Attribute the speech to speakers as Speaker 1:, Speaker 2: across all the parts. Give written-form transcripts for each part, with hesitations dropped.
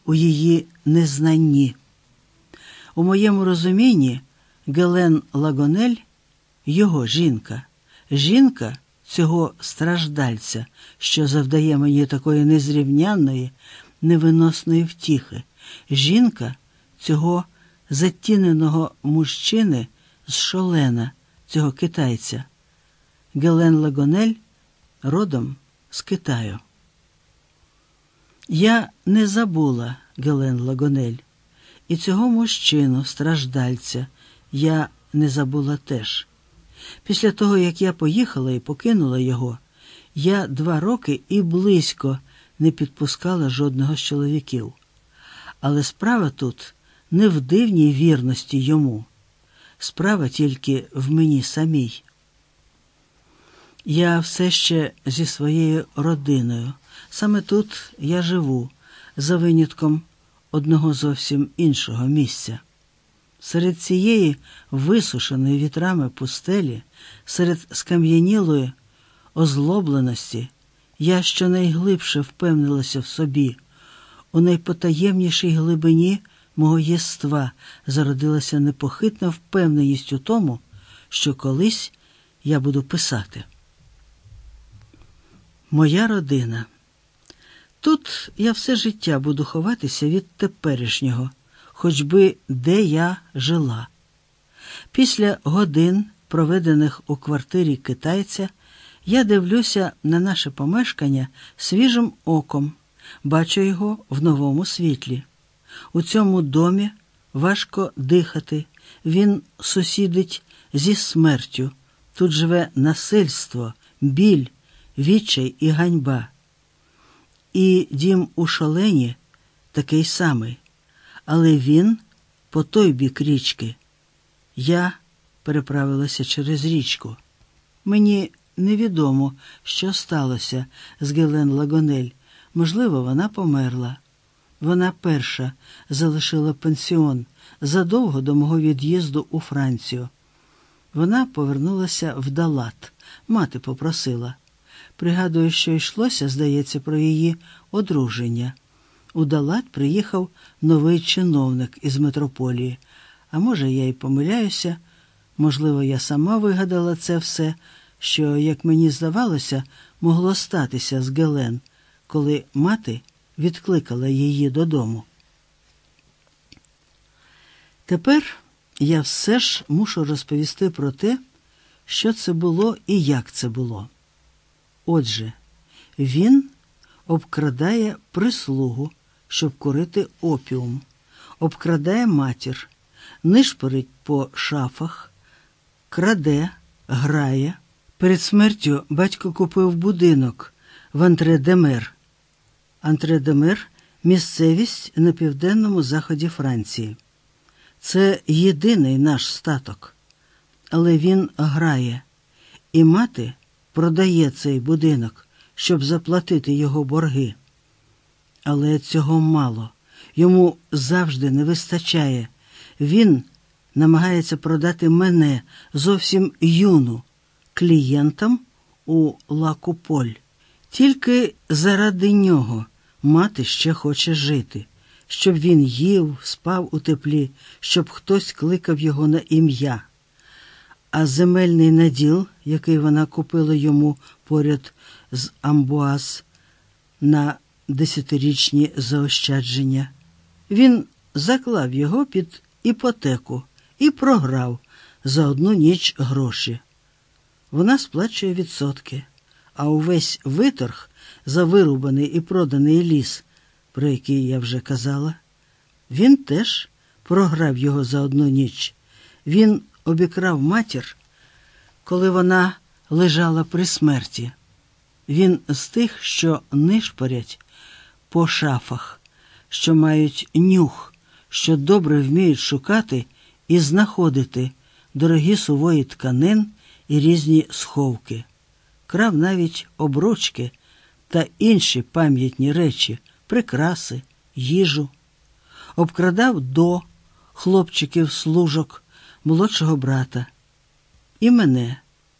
Speaker 1: у її незнанні. У моєму розумінні Гелен Лагонель – його жінка. Жінка цього страждальця, що завдає мені такої незрівнянної, невиносної втіхи. Жінка цього затіненого мужчини з Шолена, цього китайця. Гелен Лагонель родом з Китаю. Я не забула Гелен Лагонель. І цього мужчину, страждальця, я не забула теж. Після того, як я поїхала і покинула його, я 2 роки і близько не підпускала жодного з чоловіків. Але справа тут не в дивній вірності йому. Справа тільки в мені самій. Я все ще зі своєю родиною. Саме тут я живу, за винятком одного зовсім іншого місця. Серед цієї висушеної вітрами пустелі, серед скам'янілої озлобленості, я щонайглибше впевнилася в собі. У найпотаємнішій глибині мого єства зародилася непохитна впевненість у тому, що колись я буду писати. Моя родина. Тут я все життя буду ховатися від теперішнього, хоч би де я жила. Після годин, проведених у квартирі китайця, я дивлюся на наше помешкання свіжим оком, бачу його в новому світлі. У цьому домі важко дихати, він сусідить зі смертю, тут живе насильство, біль, відчай і ганьба. І дім у Шолені такий самий, але він по той бік річки. Я переправилася через річку. Мені невідомо, що сталося з Гелен Лагонель. Можливо, вона померла. Вона перша залишила пансіон задовго до мого від'їзду у Францію. Вона повернулася в Далат. Мати попросила. Пригадую, що йшлося, здається, про її одруження. У Далат приїхав новий чиновник із метрополії. А може, я й помиляюся, можливо, я сама вигадала це все, що, як мені здавалося, могло статися з Гелен, коли мати відкликала її додому. Тепер я все ж мушу розповісти про те, що це було і як це було. Отже, він обкрадає прислугу, щоб курити опіум, обкрадає матір, нишпорить по шафах, краде, грає. Перед смертю батько купив будинок в Антре-де-Мер. Антре-де-Мер – місцевість на південному заході Франції. Це єдиний наш статок. Але він грає, і мати продає цей будинок, щоб заплатити його борги. Але цього мало. Йому завжди не вистачає. Він намагається продати мене, зовсім юну, клієнтам у Ла Куполь. Тільки заради нього мати ще хоче жити, щоб він їв, спав у теплі, щоб хтось кликав його на ім'я. А земельний наділ, який вона купила йому поряд з Амбуаз на 10-річні заощадження, він заклав його під іпотеку і програв за 1 ніч гроші. Вона сплачує відсотки, а увесь виторг за вирубаний і проданий ліс, про який я вже казала, він теж програв його за 1 ніч. Він обікрав матір, коли вона лежала при смерті. Він з тих, що нишпорять по шафах, що мають нюх, що добре вміють шукати і знаходити дорогі сувої тканин і різні сховки. Крав навіть обручки та інші пам'ятні речі, прикраси, їжу. Обкрадав до хлопчиків-служок, молодшого брата. І мене.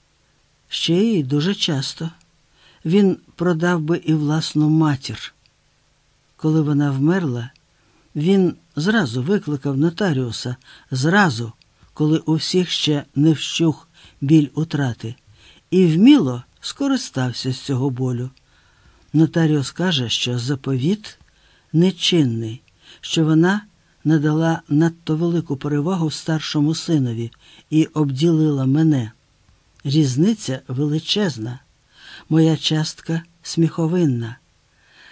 Speaker 1: Ще й дуже часто. Він продав би і власну матір. Коли вона вмерла, Він зразу викликав нотаріуса, зразу, коли у всіх ще не вщух біль утрати, і вміло скористався з цього болю. Нотаріус каже, що заповіт нечинний, що вона надала надто велику перевагу старшому синові і обділила мене. Різниця величезна. Моя частка сміховинна.